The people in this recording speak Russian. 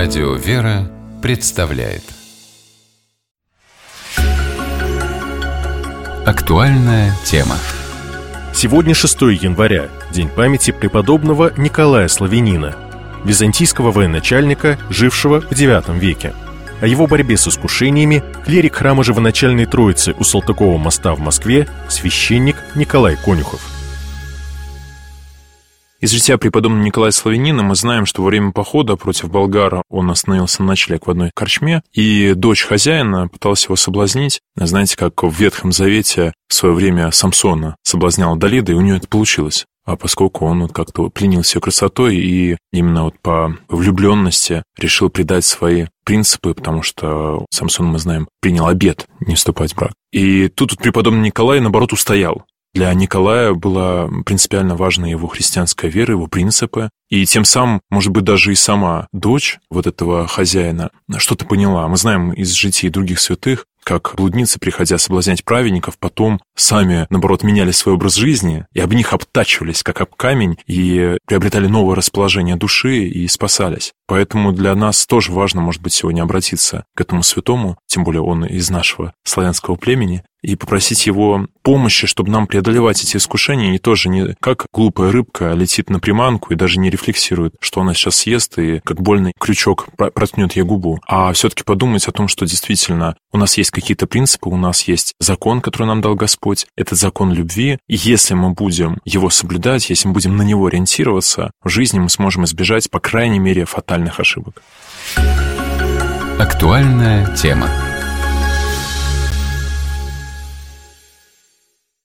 Радио «Вера» представляет актуальная тема. Сегодня 6 января, день памяти преподобного Николая Славянина, византийского военачальника, жившего в IX веке. О его борьбе с искушениями клирик храма Живоначальной Троицы у Салтыкова моста в Москве, священник Николай Конюхов. Из жития преподобного Николая Славянина мы знаем, что во время похода против болгар он остановился на ночлег в одной корчме, и дочь хозяина пыталась его соблазнить. Знаете, как в Ветхом Завете в свое время Самсона соблазнял Далида, и у нее это получилось. А поскольку он как-то пленился ее красотой и именно по влюбленности решил предать свои принципы, потому что Самсон, мы знаем, принял обет не вступать в брак. И тут преподобный Николай, наоборот, устоял. Для Николая была принципиально важна его христианская вера, его принципы. И тем самым, может быть, даже и сама дочь вот этого хозяина что-то поняла. Мы знаем из житий других святых, как блудницы, приходя соблазнять праведников, потом сами, наоборот, меняли свой образ жизни и об них обтачивались, как об камень, и приобретали новое расположение души и спасались. Поэтому для нас тоже важно, может быть, сегодня обратиться к этому святому, тем более он из нашего славянского племени, и попросить его помощи, чтобы нам преодолевать эти искушения, и тоже не как глупая рыбка летит на приманку и даже не рефлексирует, что она сейчас съест, и как больный крючок проткнет ей губу, а все-таки подумать о том, что действительно у нас есть какие-то принципы, у нас есть закон, который нам дал Господь, этот закон любви, и если мы будем его соблюдать, если мы будем на него ориентироваться, в жизни мы сможем избежать, по крайней мере, фатальных ошибок. Актуальная тема.